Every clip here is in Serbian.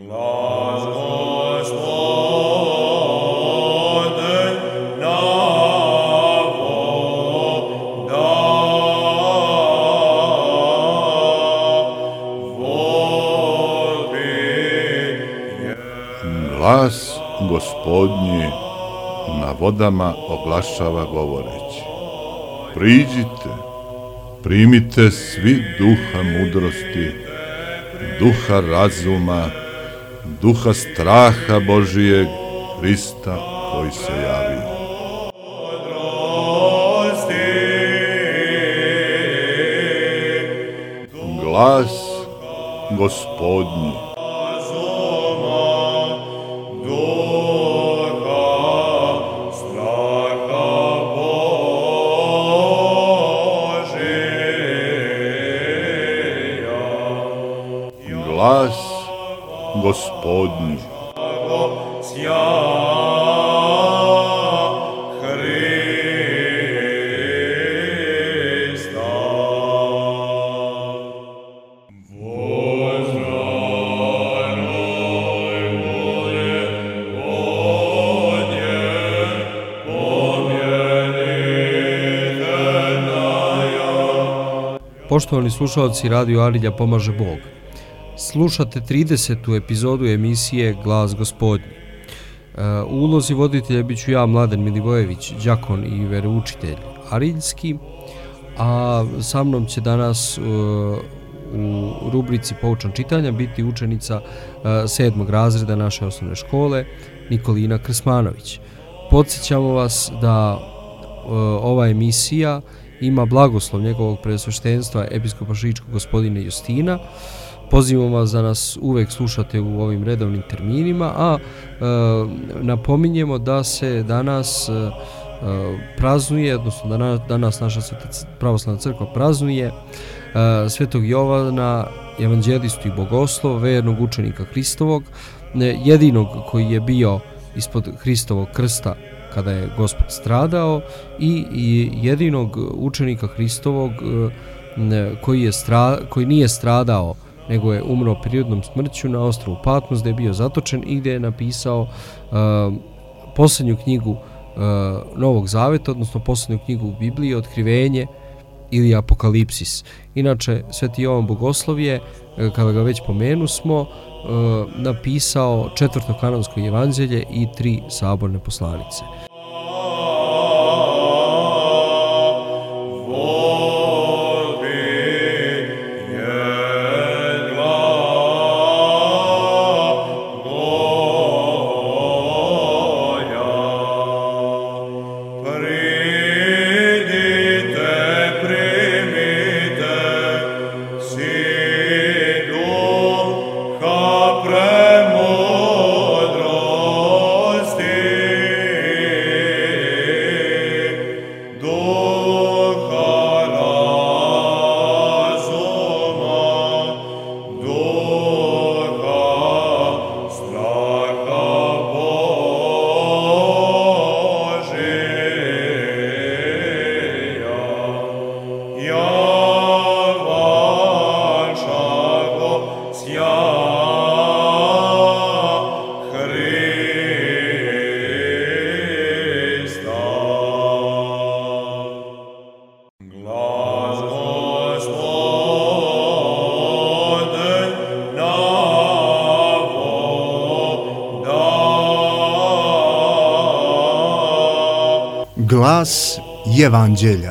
Glas Gospodnji na vodama oglašava govoreći: priđite, primite svi duha mudrosti, duha razuma, duha straha Božijeg, Hrista koji se javio. Glas Gospodnji. Glas Gospodnji. Poštovani slušalci Radio Arilja pomaže Bog. Slušate 30. epizodu emisije Glas Gospodnji. U ulozi voditelja bit ću ja, Mladen Milivojević, đakon i veroučitelj ariljski, a sa mnom će danas u rubrici Poučan čitanja biti učenica 7. razreda naše osnovne škole, Nikolina Krsmanović. Podsjećamo vas da ova emisija ima blagoslov njegovog preosveštenstva episkopa Šičkog gospodina Justina. Pozivamo vas da nas uvek slušate u ovim redovnim terminima, a napominjemo da se danas praznuje, odnosno danas naša pravoslavna crkva praznuje Svetog Jovana, evanđelistu i bogoslova, vernog učenika Hristovog, jedinog koji je bio ispod Hristovog krsta kada je Gospod stradao i jedinog učenika Hristovog koji nije stradao, nego je umro prirodnom smrću na ostrvu Patmos, gdje je bio zatočen i gdje je napisao posljednju knjigu Novog Zaveta, odnosno posljednju knjigu Biblije, Otkrivenje ili Apokalipsis. Inače, Sveti Jovan Bogoslov je, kada ga već pomenu smo, napisao 4. kanonsko evanđelje i 3 saborne poslanice. Glas Evanđelja.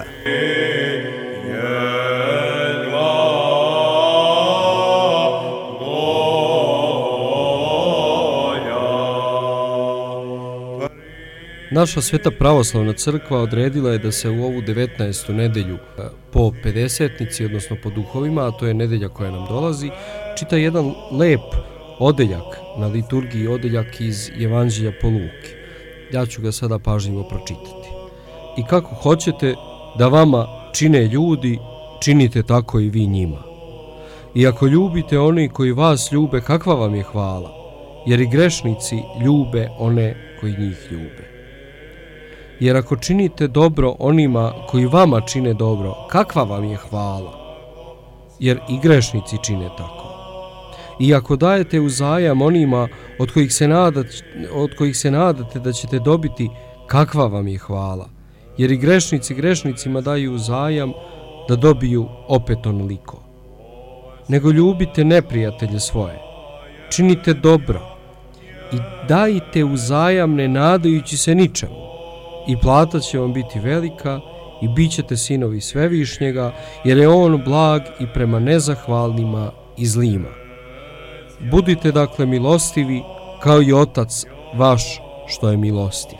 Naša Sveta pravoslavna crkva odredila je da se u ovu 19. nedelju po pedesetnici, odnosno po duhovima, a to je nedelja koja nam dolazi, čita jedan lep odeljak na liturgiji, odeljak iz Evanđelja po Luki. Ja ću ga sada pažljivo pročitati. I kako hoćete da vama čine ljudi, činite tako i vi njima. I ako ljubite oni koji vas ljube, kakva vam je hvala? Jer i grešnici ljube one koji njih ljube. Jer ako činite dobro onima koji vama čine dobro, kakva vam je hvala? Jer i grešnici čine tako. I ako dajete uzajam onima od kojih se nadate da ćete dobiti, kakva vam je hvala? Jer i grešnici grešnicima daju uzajam da dobiju opet onoliko. Nego ljubite neprijatelje svoje, činite dobro i dajte uzajam ne nadajući se ničemu. I plata će vam biti velika i bit ćete sinovi Svevišnjega, jer je on blag i prema nezahvalnima i zlima. Budite dakle milostivi kao i Otac vaš što je milostiv.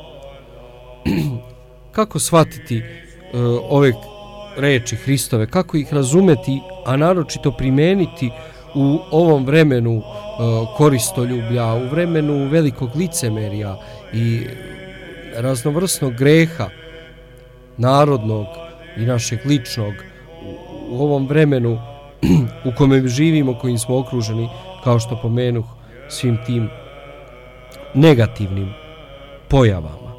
Kako shvatiti ove reči Hristove, kako ih razumeti, a naročito primeniti u ovom vremenu koristoljublja, u vremenu velikog licemerja i raznovrsnog greha narodnog i našeg ličnog, u ovom vremenu u kome živimo, kojim smo okruženi, kao što pomenuh, svim tim negativnim pojavama.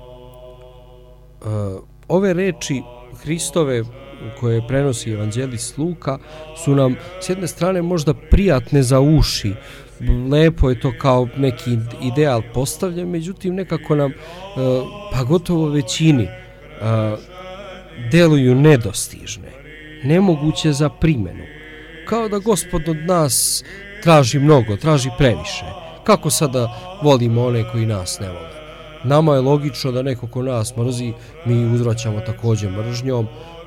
Ove reči Hristove koje prenosi evanđelist Luka su nam s jedne strane možda prijatne za uši, lepo je to kao neki ideal postavljen, međutim nekako nam, pa gotovo većini, deluju nedostižne, nemoguće za primjenu. Kao da Gospod od nas traži mnogo, traži previše. Kako sada volimo one koji nas ne vole? Nama je logično da neko ko nas mrzi, mi uzvraćamo također mržnjom,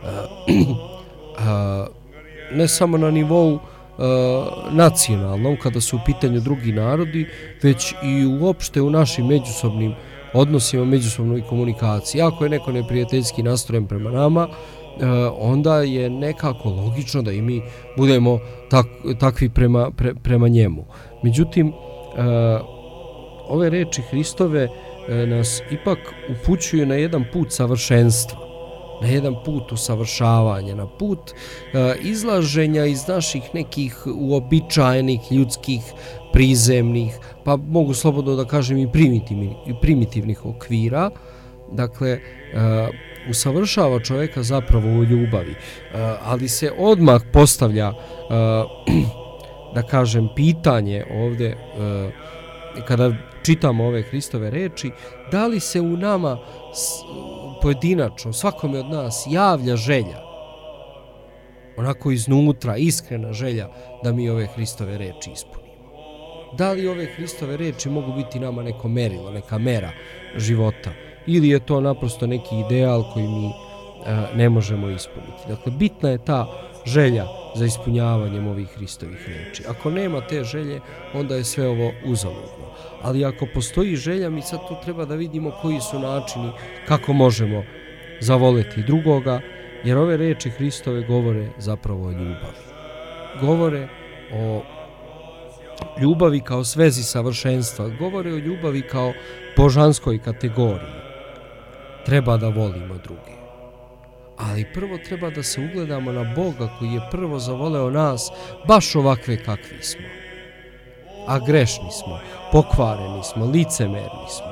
ne samo na nivou nacionalnom, kada su u pitanju drugi narodi, već i uopšte u našim međusobnim odnosima, međusobnoj komunikaciji. Ako je neko neprijateljski nastrojen prema nama, onda je nekako logično da i mi budemo takvi prema njemu. Međutim, ove reči Hristove nas ipak upućuju na jedan put savršenstva, na jedan put usavršavanja, na put izlaženja iz naših nekih uobičajenih ljudskih, prizemnih, pa mogu slobodno da kažem i primitivnih okvira. Dakle, usavršava čovjeka zapravo u ljubavi, ali se odmah postavlja, da kažem, pitanje ovdje, kada čitamo ove Hristove reči, da li se u nama pojedinačno, svakome od nas javlja želja, onako iznutra, iskrena želja da mi ove Hristove reči ispunimo. Da li ove Hristove reči mogu biti nama neko merilo, neka mera života, ili je to naprosto neki ideal koji mi ne možemo ispuniti. Dakle, bitna je ta želja za ispunjavanjem ovih Hristovih reči. Ako nema te želje, onda je sve ovo uzaludno. Ali ako postoji želja, mi sad tu treba da vidimo koji su načini kako možemo zavoleti drugoga, jer ove reči Hristove govore zapravo o ljubavi. Govore o ljubavi kao svezi savršenstva, govore o ljubavi kao božanskoj kategoriji. Treba da volimo druge. Ali prvo treba da se ugledamo na Boga koji je prvo zavoleo nas baš ovakve kakvi smo. A grešni smo, pokvareni smo, licemerni smo.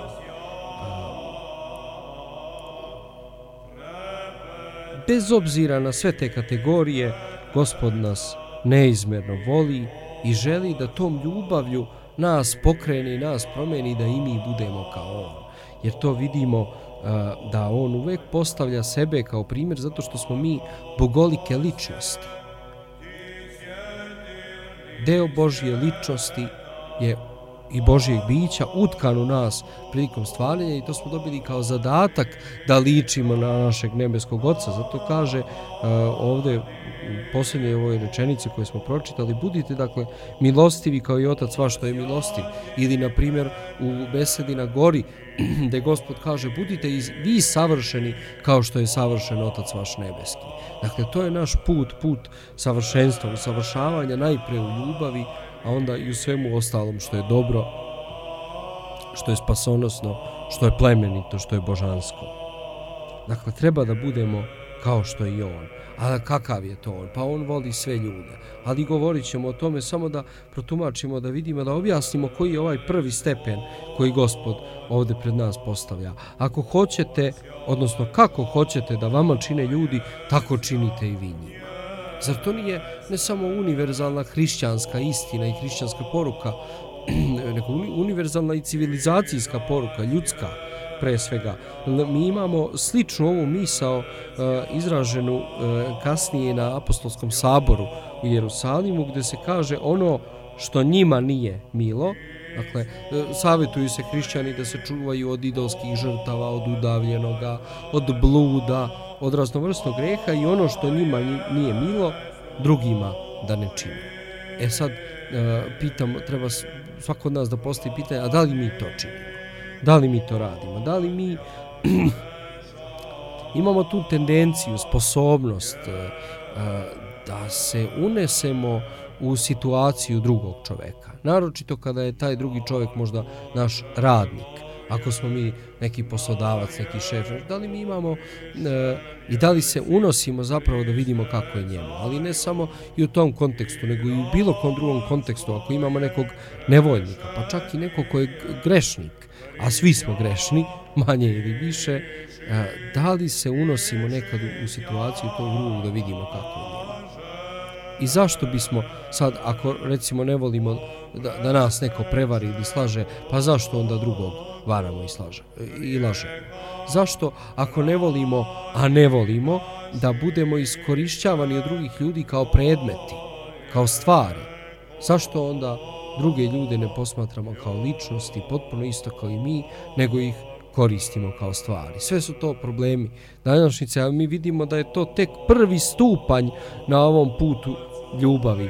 Bez obzira na sve te kategorije, Gospod nas neizmjerno voli i želi da tom ljubavlju nas pokrene i nas promeni, da i mi budemo kao on. Jer to vidimo da on uvek postavlja sebe kao primjer zato što smo mi bogolike ličnosti. Deo Božje ličnosti je i Božjeg bića utkan u nas prilikom stvaranja i to smo dobili kao zadatak da ličimo na našeg nebeskog Oca. Zato kaže ovdje u posljednjoj ovoj rečenici koju smo pročitali, budite dakle milostivi kao i Otac vaš što je milostiv. Ili na primjer u besedi na gori gdje Gospod kaže budite i vi savršeni kao što je savršen Otac vaš nebeski. Dakle, to je naš put savršenstva, usavršavanja najpre u ljubavi, a onda i u svemu ostalom što je dobro, što je spasonosno, što je plemenito, što je božansko. Dakle, treba da budemo kao što je i on. A kakav je to on? Pa on voli sve ljude. Ali govorit ćemo o tome samo da protumačimo, da vidimo, da objasnimo koji je ovaj prvi stepen koji Gospod ovdje pred nas postavlja. Ako hoćete, odnosno kako hoćete da vama čine ljudi, tako činite i vi njima. Zar to nije ne samo univerzalna hrišćanska istina i hrišćanska poruka, nego univerzalna i civilizacijska poruka, ljudska pre svega. Mi imamo sličnu ovu misao izraženu kasnije na apostolskom saboru u Jerusalimu, gdje se kaže ono što njima nije milo. Dakle, savjetuju se hrišćani da se čuvaju od idolskih žrtava, od udavljenoga, od bluda, od raznovrsnog greha i ono što njima nije milo, drugima da ne čine. Sad, pitam, treba svako od nas da postavi pitanje, a da li mi to činimo? Da li mi to radimo? Da li mi imamo tu tendenciju, sposobnost da se unesemo u situaciju drugog čoveka? Naročito kada je taj drugi čovjek možda naš radnik. Ako smo mi neki poslodavac, neki šef, da li mi imamo i da li se unosimo zapravo da vidimo kako je njemu? Ali ne samo i u tom kontekstu, nego i u bilo kom drugom kontekstu. Ako imamo nekog nevoljnika, pa čak i nekog koji je grešnik, a svi smo grešni, manje ili više, da li se unosimo nekad u situaciju tog drugog da vidimo kako je njemu? I zašto bismo sad, ako recimo ne volimo da nas neko prevari ili slaže, pa zašto onda drugog varamo i lažemo? Zašto, ako ne volimo, a ne volimo, da budemo iskorišćavani od drugih ljudi kao predmeti, kao stvari? Zašto onda druge ljude ne posmatramo kao ličnosti, potpuno isto kao i mi, nego ih koristimo kao stvari? Sve su to problemi današnjice, ali mi vidimo da je to tek prvi stupanj na ovom putu ljubavi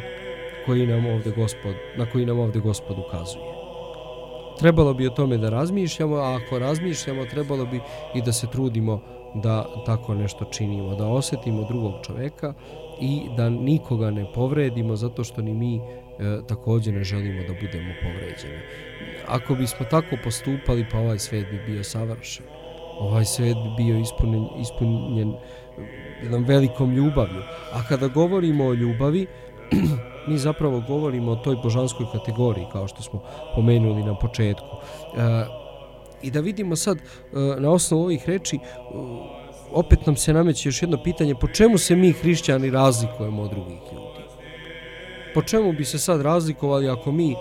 na koji nam ovdje Gospod ukazuje. Trebalo bi o tome da razmišljamo, a ako razmišljamo, trebalo bi i da se trudimo da tako nešto činimo, da osjetimo drugog čoveka i da nikoga ne povredimo, zato što ni mi također ne želimo da budemo povređeni. Ako bismo tako postupali, pa ovaj svijet bi bio savršen. Ovaj svijet bi bio ispunjen jednom velikom ljubavlju. A kada govorimo o ljubavi, mi zapravo govorimo o toj božanskoj kategoriji, kao što smo pomenuli na početku. I da vidimo sad, na osnovu ovih reči, opet nam se nameće još jedno pitanje, po čemu se mi hrišćani razlikujemo od drugih ljudi? Po čemu bi se sad razlikovali ako mi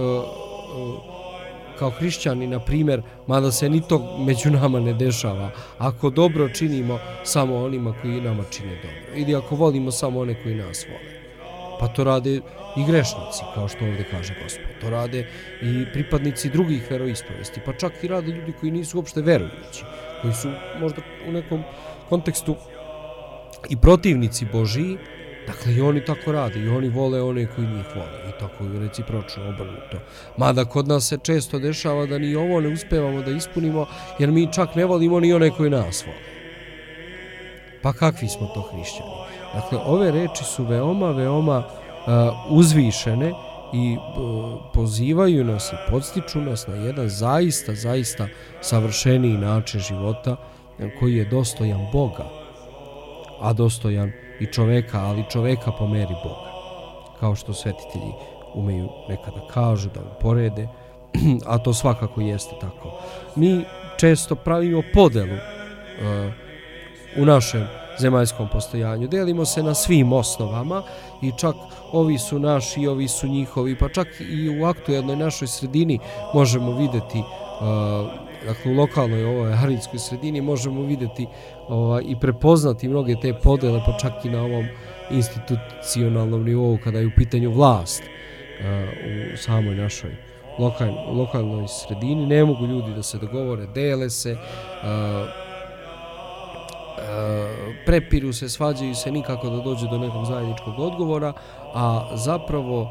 kao hrišćani, na primjer, mada se ni to među nama ne dešava, ako dobro činimo samo onima koji nama čine dobro, ili ako volimo samo one koji nas vole? Pa to rade i grešnici, kao što ovdje kaže Gospod. To rade i pripadnici drugih veroispovesti, pa čak i rade ljudi koji nisu uopšte verujući, koji su možda u nekom kontekstu i protivnici Božiji. Dakle, i oni tako rade, i oni vole one koji njih vole, i tako je recipročno obrnuto. Mada kod nas se često dešava da ni ovo ne uspevamo da ispunimo, jer mi čak ne volimo ni one koji nas vole. Pa kakvi smo to hrišćani? Dakle, ove reči su veoma uzvišene i pozivaju nas i podstiču nas na jedan zaista savršeniji način života koji je dostojan Boga, a dostojan i čoveka, ali čoveka po meri Boga. Kao što svetitelji umeju nekada kažu, da uporede, a to svakako jeste tako. Mi često pravimo podelu u našem zemaljskom postojanju. Delimo se na svim osnovama i čak ovi su naši, ovi su njihovi, pa čak i u aktuelnoj našoj sredini možemo vidjeti, dakle u lokalnoj ovoj aridskoj sredini možemo vidjeti i prepoznati mnoge te podele, pa čak i na ovom institucionalnom nivou kada je u pitanju vlast u samoj našoj lokalnoj sredini. Ne mogu ljudi da se dogovore, dele se, prepiru se, svađaju se, nikako da dođe do nekog zajedničkog odgovora, a zapravo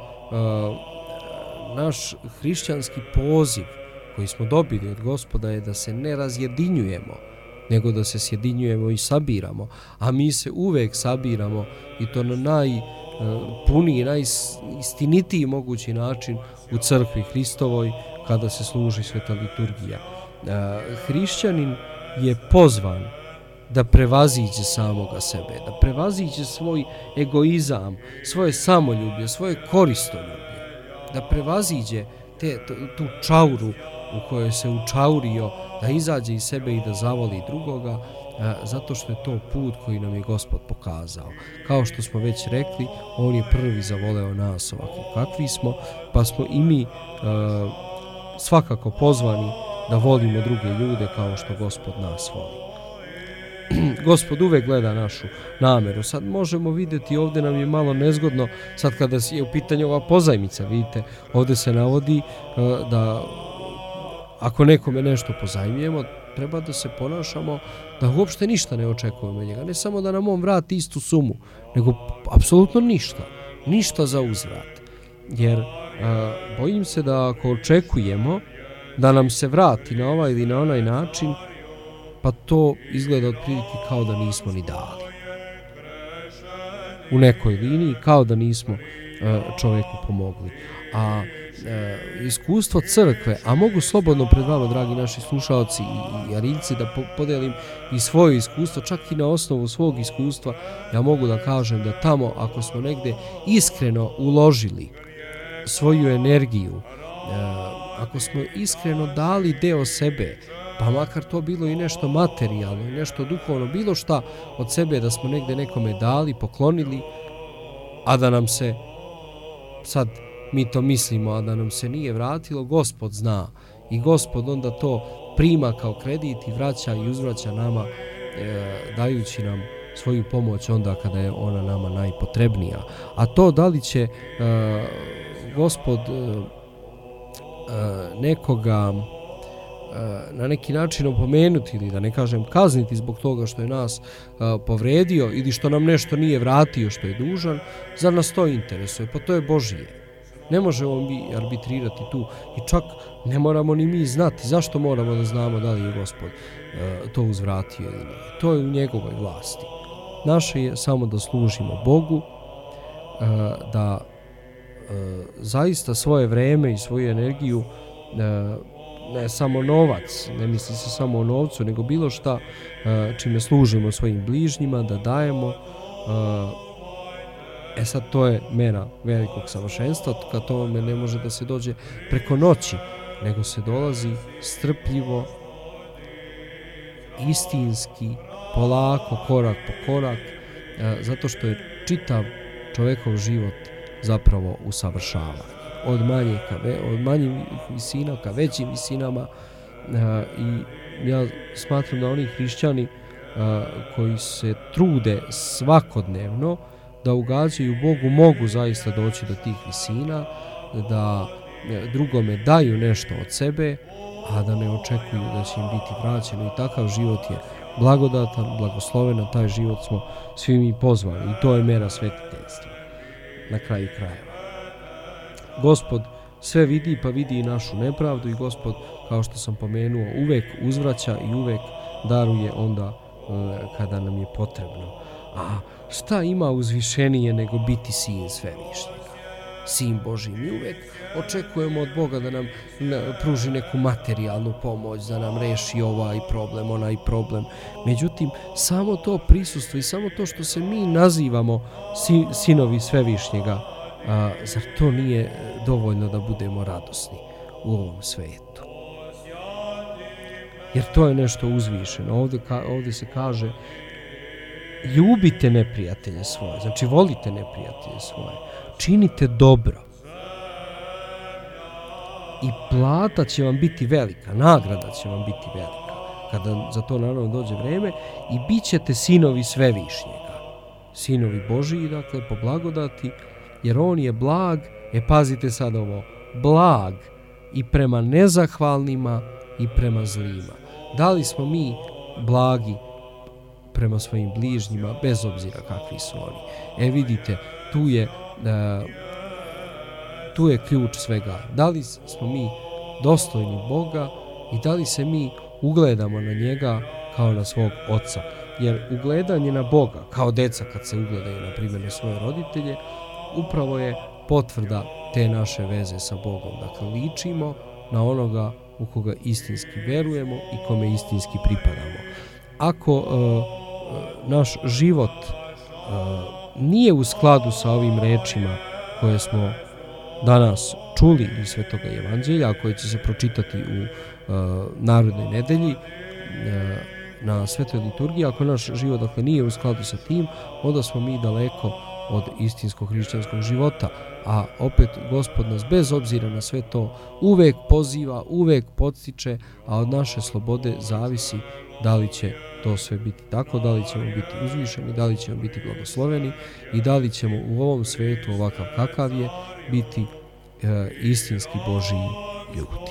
naš hrišćanski poziv koji smo dobili od Gospoda je da se ne razjedinjujemo, nego da se sjedinjujemo i sabiramo, a mi se uvek sabiramo i to na najpuniji, najistinitiji mogući način u crkvi Hristovoj kada se služi sveta liturgija. Hrišćanin je pozvan da prevaziđe samoga sebe, da prevaziđe svoj egoizam, svoje samoljublje, svoje koristoljublje, da prevaziđe tu čauru u kojoj se učaurio, da izađe iz sebe i da zavoli drugoga zato što je to put koji nam je Gospod pokazao. Kao što smo već rekli, on je prvi zavoleo nas ovakvi kakvi smo, pa smo i mi svakako pozvani da volimo druge ljude kao što Gospod nas voli. Gospod uvek gleda našu nameru. Sad možemo vidjeti, ovdje nam je malo nezgodno, sad kada je u pitanju ova pozajmica, vidite, ovdje se navodi da ako nekome nešto pozajmijemo, treba da se ponašamo da uopšte ništa ne očekujemo od njega. Ne samo da nam on vrati istu sumu, nego apsolutno ništa za uzvrat. Jer bojim se da ako očekujemo da nam se vrati na ovaj ili na onaj način, pa to izgleda otprilike kao da nismo ni dali. U nekoj liniji kao da nismo čovjeku pomogli. A iskustvo crkve, a mogu slobodno pred vama, dragi naši slušalci i Ariljci, da podelim i svoje iskustvo, čak i na osnovu svog iskustva, ja mogu da kažem da tamo ako smo negde iskreno uložili svoju energiju, ako smo iskreno dali deo sebe, pa makar to bilo i nešto materijalno, i nešto duhovno, bilo šta od sebe da smo negde nekome dali, poklonili, a da nam se, sad mi to mislimo, a da nam se nije vratilo, Gospod zna. I Gospod onda to prima kao kredit i vraća i uzvraća nama, dajući nam svoju pomoć onda kada je ona nama najpotrebnija. A to da li će Gospod nekoga na neki način opomenuti ili da ne kažem kazniti zbog toga što je nas povredio ili što nam nešto nije vratio što je dužan, zar nas to interesuje? Pa to je Božije. Ne možemo mi arbitrirati tu i čak ne moramo ni mi znati. Zašto moramo da znamo da li je Gospod to uzvratio ili nije? To je u njegovoj vlasti. Naše je samo da služimo Bogu, da zaista svoje vreme i svoju energiju, ne samo novac, ne misli se samo o novcu, nego bilo šta čime služimo svojim bližnjima, da dajemo. Sad to je mera velikog savršenstva, kad tome ne može da se dođe preko noći, nego se dolazi strpljivo, istinski, polako, korak po korak, zato što je čitav čovjekov život zapravo usavršavanje. Od manjih visina ka većim visinama, i ja smatram da oni hrišćani koji se trude svakodnevno da ugađaju Bogu mogu zaista doći do tih visina, da drugome daju nešto od sebe, a da ne očekuju da će im biti vraćeno. I takav život je blagodatan, blagosloven, na taj život smo svi mi pozvani i to je mera svetiteljstva na kraju krajeva. Gospod sve vidi, pa vidi i našu nepravdu, i Gospod, kao što sam pomenuo, uvek uzvraća i uvek daruje onda kada nam je potrebno. A šta ima uzvišenije nego biti sin svevišnjega, sin Božji? Mi uvek očekujemo od Boga da nam pruži neku materijalnu pomoć, da nam reši ovaj problem, onaj problem. Međutim, samo to prisustvo i samo to što se mi nazivamo sinovi svevišnjega, zar to nije dovoljno da budemo radosni u ovom svetu? Jer to je nešto uzvišeno. Ovdje se kaže: ljubite neprijatelje svoje, znači volite neprijatelje svoje, činite dobro i plata će vam biti velika, nagrada će vam biti velika, kada za to naravno dođe vreme, i bit ćete sinovi svevišnjega, sinovi Božiji, dakle po blagodati, jer on je blag, pazite sad ovo, blag i prema nezahvalnima i prema zlima. Da li smo mi blagi prema svojim bližnjima, bez obzira kakvi su oni? Vidite, tu je ključ svega. Da li smo mi dostojni Boga i da li se mi ugledamo na njega kao na svog oca? Jer ugledanje na Boga, kao deca kad se ugledaju na primjer na svoje roditelje, upravo je potvrda te naše veze sa Bogom. Dakle, ličimo na onoga u koga istinski verujemo i kome istinski pripadamo. Ako naš život nije u skladu sa ovim rečima koje smo danas čuli iz Svetoga Evanđelja, koje će se pročitati u narodnoj nedelji, na svetoj liturgiji. Ako naš život dakle nije u skladu sa tim, onda smo mi daleko od istinskog hrišćanskog života. A opet Gospod nas bez obzira na sve to uvek poziva, uvek podstiče, a od naše slobode zavisi da li će to sve biti tako, da li ćemo biti uzvišeni, da li ćemo biti blagosloveni i da li ćemo u ovom svetu ovakav kakav je biti istinski Božji ljudi.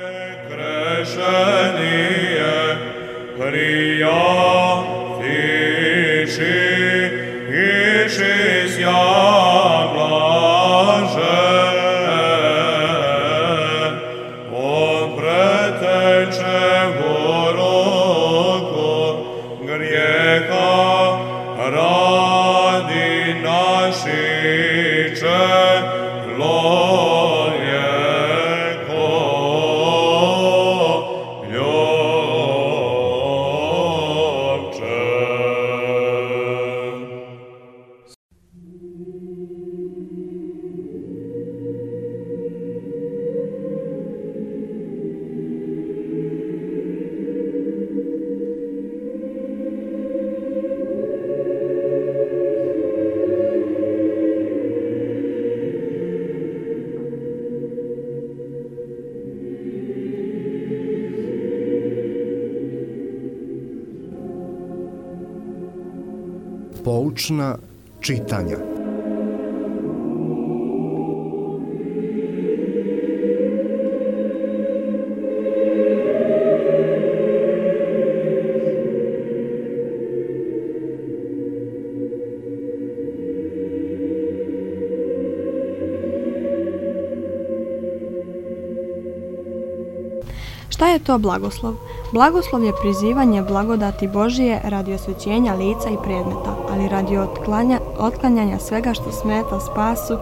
Poučna čitanja. Šta je to blagoslov? Blagoslov je prizivanje blagodati Božije radi osvećenja lica i predmeta, ali radi otklanjanja svega što smeta spasu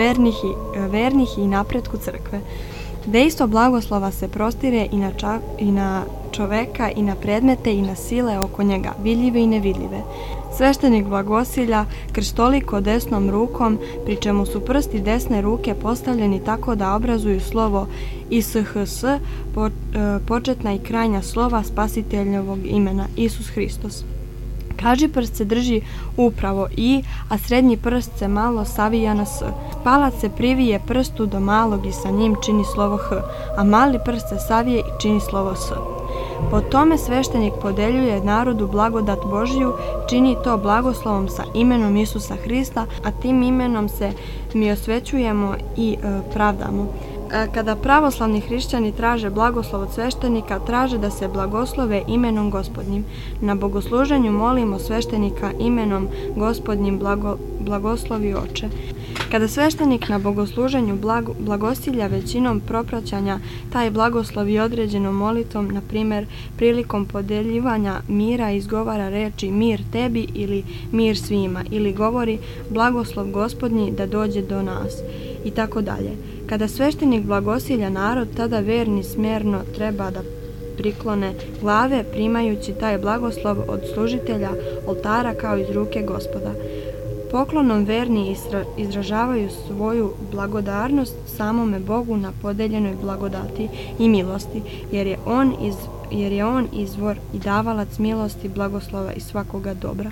vernih i napretku crkve. Dejstvo blagoslova se prostire i na čoveka i na predmete i na sile oko njega, vidljive i nevidljive. Sveštenik blagosilja krstoliko desnom rukom, pri čemu su prsti desne ruke postavljeni tako da obrazuju slovo ISHS, početna i krajnja slova spasiteljevog imena, Isus Hristos. Kaži prst se drži upravo I, a srednji prst se malo savija na S. Palac se privije prstu do malog i sa njim čini slovo H, a mali prst se savije i čini slovo S. Po tome sveštenik podeljuje narodu blagodat Božju, čini to blagoslovom sa imenom Isusa Hrista, a tim imenom se mi osvećujemo i pravdamo. Kada pravoslavni hrišćani traže blagoslov od sveštenika, traže da se blagoslove imenom Gospodnjim. Na bogosluženju molimo sveštenika imenom Gospodnjim blagoslovi Oče. Kada sveštenik na bogosluženju blagosilja većinom propraćanja taj blagoslov i određenom molitvom, na primjer prilikom podeljivanja mira izgovara reči mir tebi ili mir svima, ili govori blagoslov Gospodnji da dođe do nas i tako dalje. Kada sveštenik blagosilja narod, tada verni smjerno treba da priklone glave primajući taj blagoslov od služitelja oltara kao iz ruke Gospoda. Poklonom verni izražavaju svoju blagodarnost samome Bogu na podeljenoj blagodati i milosti, jer je On izvor i davalac milosti, blagoslova i svakoga dobra.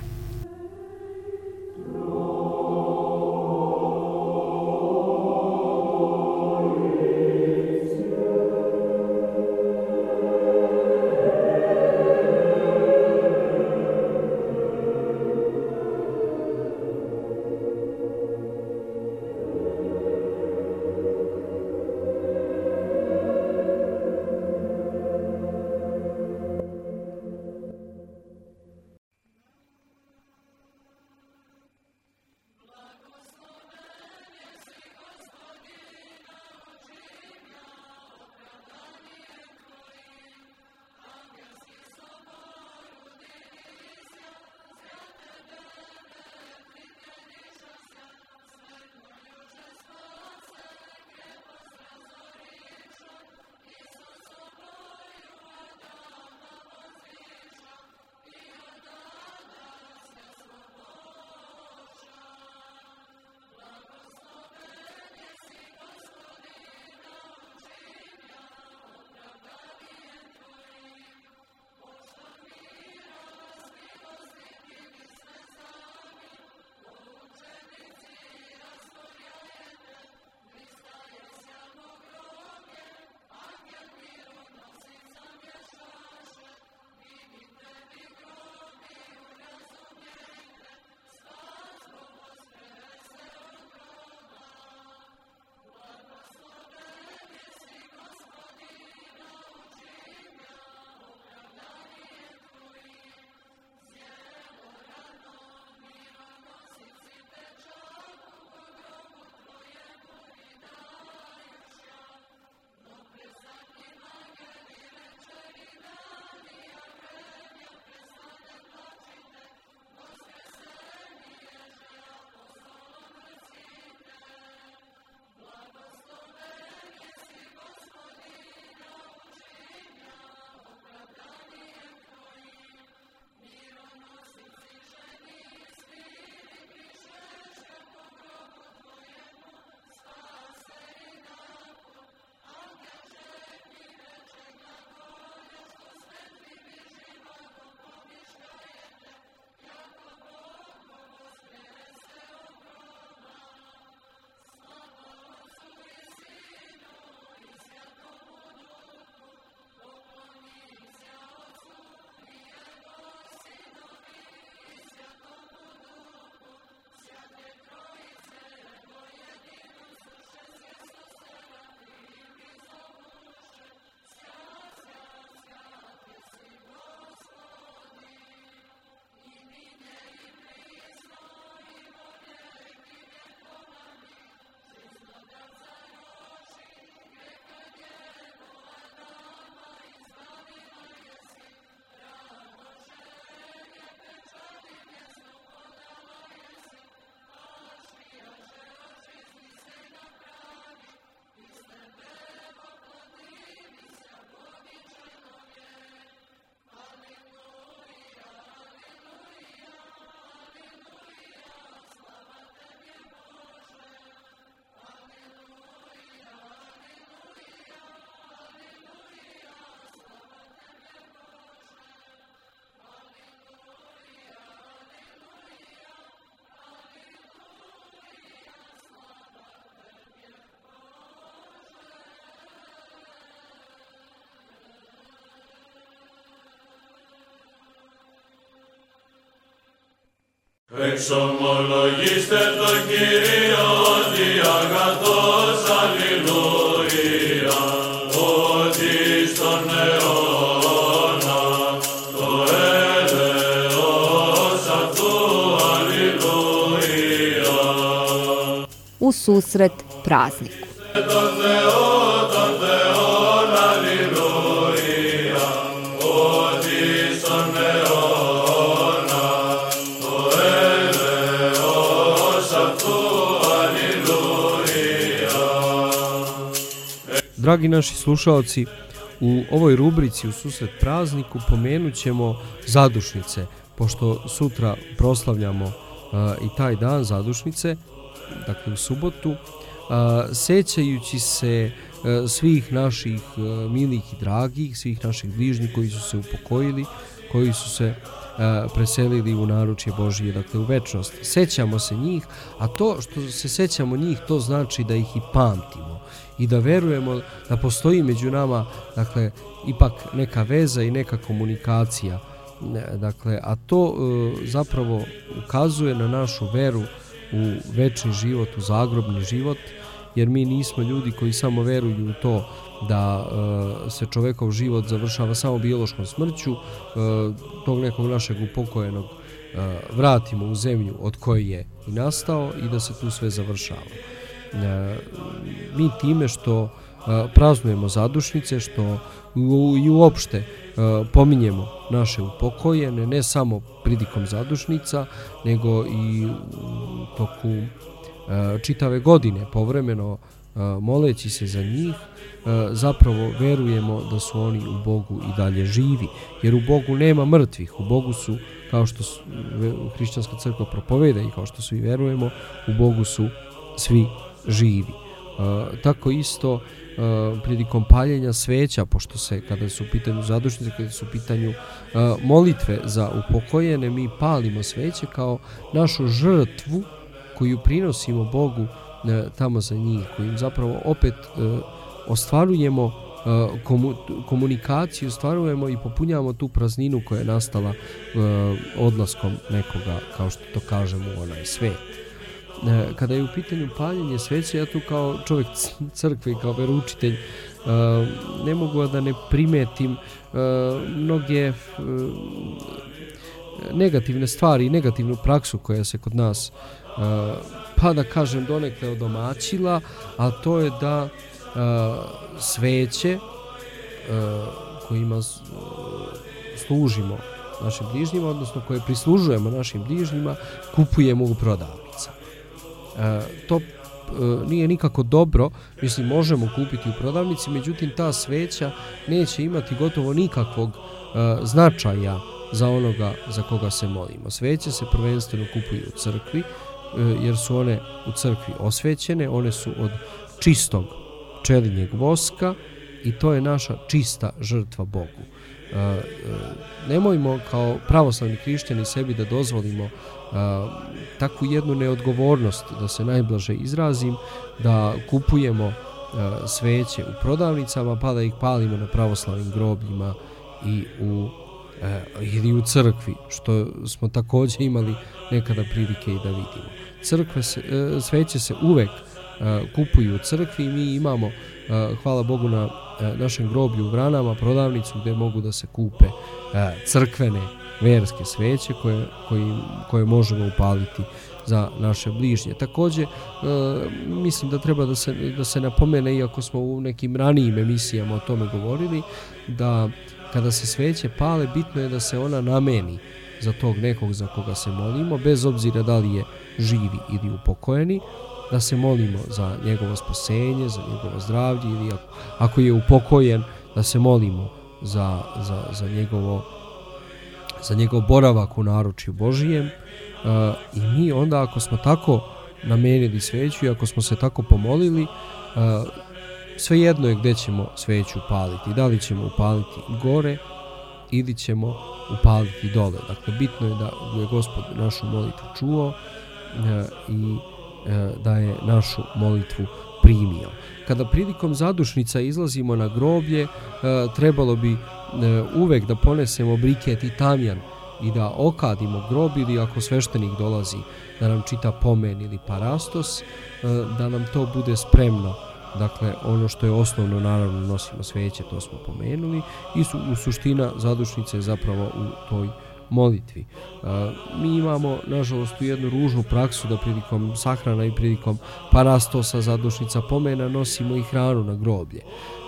Εξομολογήστε το Κύριο ότι αγαθός αλληλούια, ότι στον αιώνα το έλεος αυτού αλληλούια. U susret prazniku. Τον Θεόν αλληλούια, ότι στον αιώνα το έλεος αυτού αλληλούια. Dragi naši slušalci, u ovoj rubrici u susret prazniku pomenut ćemo zadušnice, pošto sutra proslavljamo i taj dan zadušnice, dakle u subotu, sećajući se svih naših milih i dragih, svih naših bližnjih koji su se upokojili, koji su se preselili u naručje Božije, dakle u večnost. Sećamo se njih, a to što se sećamo njih, to znači da ih i pamtimo i da verujemo da postoji među nama, dakle, ipak neka veza i neka komunikacija, dakle, a to zapravo ukazuje na našu veru u večni život, u zagrobni život, jer mi nismo ljudi koji samo veruju u to da se čovekov život završava samo biološkom smrću, tog nekog našeg upokojenog vratimo u zemlju od koje je i nastao i da se tu sve završava. Mi time što praznujemo zadušnice, što i uopšte pominjemo naše upokojene, ne samo pridikom zadušnica, nego i u toku čitave godine povremeno moleći se za njih, zapravo verujemo da su oni u Bogu i dalje živi, jer u Bogu nema mrtvih, u Bogu su, kao što hrišćanska crkva propoveda i kao što svi verujemo, u Bogu su svi živi. Tako isto prilikom paljenja sveća, pošto se kada su u pitanju zadušnice, kada su u pitanju molitve za upokojene, mi palimo sveće kao našu žrtvu koju prinosimo Bogu tamo za njih, kojim zapravo opet ostvarujemo komunikaciju, ostvarujemo i popunjavamo tu prazninu koja je nastala odlaskom nekoga, kao što to kažemo, u onaj svet. Kada je u pitanju paljenje sveće, ja tu kao čovjek crkve i kao veroučitelj ne mogu da ne primetim mnoge negativne stvari i negativnu praksu koja se kod nas, pa da kažem, donekle odomaćila, a to je da sveće kojima služimo našim bližnjima, odnosno koje prislužujemo našim bližnjima, kupujemo u prodavnicama. To nije nikako dobro, mislim, možemo kupiti u prodavnici, međutim ta sveća neće imati gotovo nikakvog značaja za onoga za koga se molimo. Sveće se prvenstveno kupuju u crkvi, jer su one u crkvi osvećene, one su od čistog pčelinjeg voska i to je naša čista žrtva Bogu. Nemojmo kao pravoslavni hrišćani sebi da dozvolimo takvu jednu neodgovornost, da se najblaže izrazim, da kupujemo sveće u prodavnicama pa da ih palimo na pravoslavnim grobljima ili u crkvi, što smo također imali nekada prilike i da vidimo. Sveće se uvek kupuju u crkvi i mi imamo, hvala Bogu, na našem groblju u Vranama prodavnicu gdje mogu da se kupe crkvene verske sveće koje možemo upaliti za naše bližnje. Također mislim da treba da se napomene, iako smo u nekim ranijim emisijama o tome govorili, da kada se sveće pale, bitno je da se ona nameni za tog nekog za koga se molimo, bez obzira da li je živi ili upokojeni, da se molimo za njegovo spasenje, za njegovo zdravlje, ili ako je upokojen, da se molimo za njegov boravak u naručju Božijem. I mi onda, ako smo tako namenili sveću i ako smo se tako pomolili, svejedno je gdje ćemo sveću upaliti. Da li ćemo upaliti gore ili ćemo upaliti dole. Dakle, bitno je da je Gospod našu molitvu čuo i da je našu molitvu primio. Kada prilikom zadušnica izlazimo na groblje, trebalo bi uvek da ponesemo briket i tamjan i da okadimo grob, ili ako sveštenik dolazi da nam čita pomen ili parastos, da nam to bude spremno. Dakle, ono što je osnovno, naravno, nosimo sveće, to smo pomenuli, i suština zadušnice je zapravo u toj molitvi. Mi imamo, nažalost, jednu ružnu praksu da prilikom sahrana i prilikom parastosa, zadušnica, pomena, nosimo i hranu na groblje.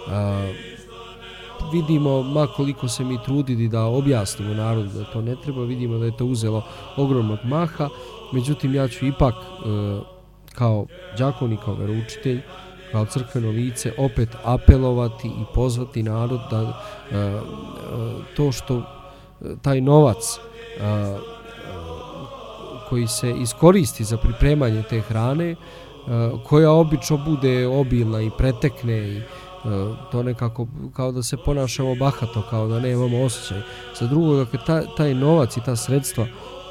Vidimo, ma koliko se mi trudili da objasnimo narodu da to ne treba, vidimo da je to uzelo ogromnog maha, međutim ja ću ipak kao đakon i kao veroučitelj, kao crkveno lice opet apelovati i pozvati narod da to što taj novac koji se iskoristi za pripremanje te hrane, koja obično bude obilna i pretekne i to nekako kao da se ponašamo bahato, kao da nemamo osjećaj. Za drugo, dakle, taj novac i ta sredstva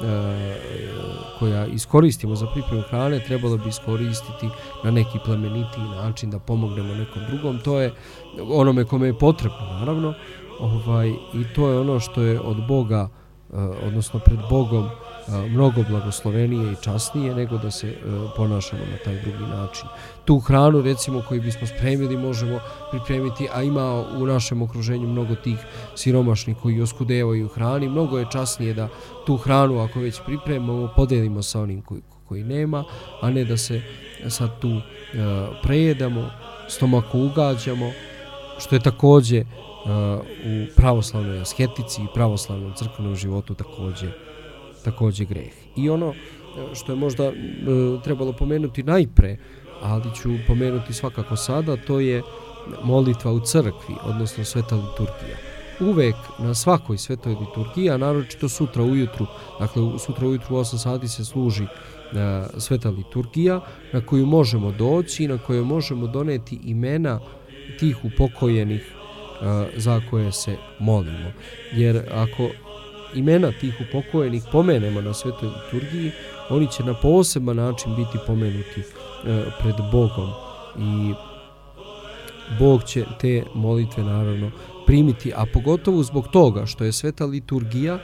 koja iskoristimo za pripremu hrane trebalo bi iskoristiti na neki plemenitiji način, da pomognemo nekom drugom. To je onome kome je potrebno, naravno, i to je ono što je od Boga, odnosno pred Bogom, mnogo blagoslovenije i časnije nego da se ponašamo na taj drugi način. Tu hranu, recimo, koju bismo spremili, možemo pripremiti, a ima u našem okruženju mnogo tih siromašnih koji oskudevaju hrani. Mnogo je časnije da tu hranu, ako već pripremamo, podelimo sa onim koji nema, a ne da se sad tu prejedamo, stomaku ugađamo, što je takođe u pravoslavnoj asketici i pravoslavnom crkvenom životu takođe greh. I ono što je možda trebalo pomenuti najpre, ali ću pomenuti svakako sada, to je molitva u crkvi, odnosno sveta liturgija. Uvek na svakoj svetoj liturgiji, a naročito sutra ujutru, dakle sutra ujutru u 8 sati se služi sveta liturgija na koju možemo doći i na kojoj možemo doneti imena tih upokojenih za koje se molimo. Jer ako imena tih upokojenih pomenemo na svetoj liturgiji, oni će na poseban način biti pomenuti pred Bogom i Bog će te molitve naravno primiti, a pogotovo zbog toga što je sveta liturgija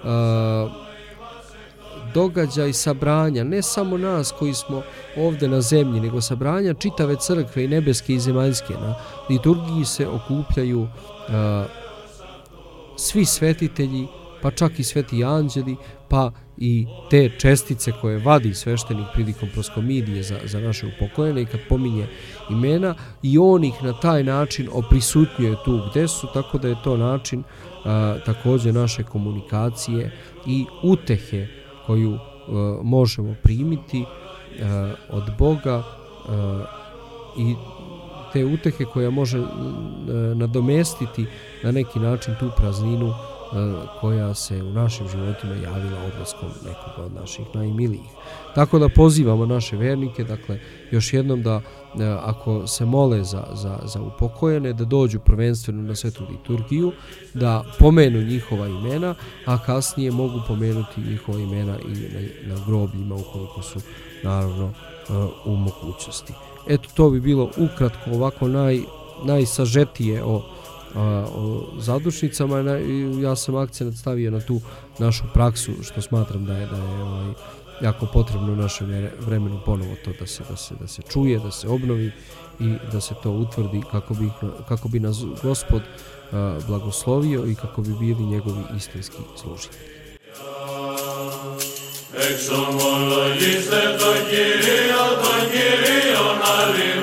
događaj sabranja ne samo nas koji smo ovde na zemlji, nego sabranja čitave crkve i nebeske i zemaljske. Na liturgiji se okupljaju svi svetitelji, pa čak i sveti anđeli, pa i te čestice koje vadi sveštenik prilikom proskomidije za naše upokojene i kad pominje imena, i on ih na taj način oprisutnjuje tu gde su, tako da je to način takođe naše komunikacije i utehe koju možemo primiti od Boga, i te utehe koja može nadomestiti na neki način tu prazninu koja se u našim životima javila odlaskom nekoga od naših najmilijih. Tako da pozivamo naše vernike, dakle, još jednom da ako se mole za upokojene, da dođu prvenstveno na svetu liturgiju, da pomenu njihova imena, a kasnije mogu pomenuti njihova imena i na grobljima ukoliko su naravno u mogućnosti. Eto, to bi bilo ukratko ovako najsažetije o zadušnicama. Ja sam akcent stavio na tu našu praksu, što smatram da je jako potrebno u našem vremenu ponovo to da se čuje, da se obnovi i da se to utvrdi kako bi nas Gospod blagoslovio i kako bi bili njegovi istinski služitelji. Εξομολογήστε τον Κύριο, τον Κύριον αλληλούια.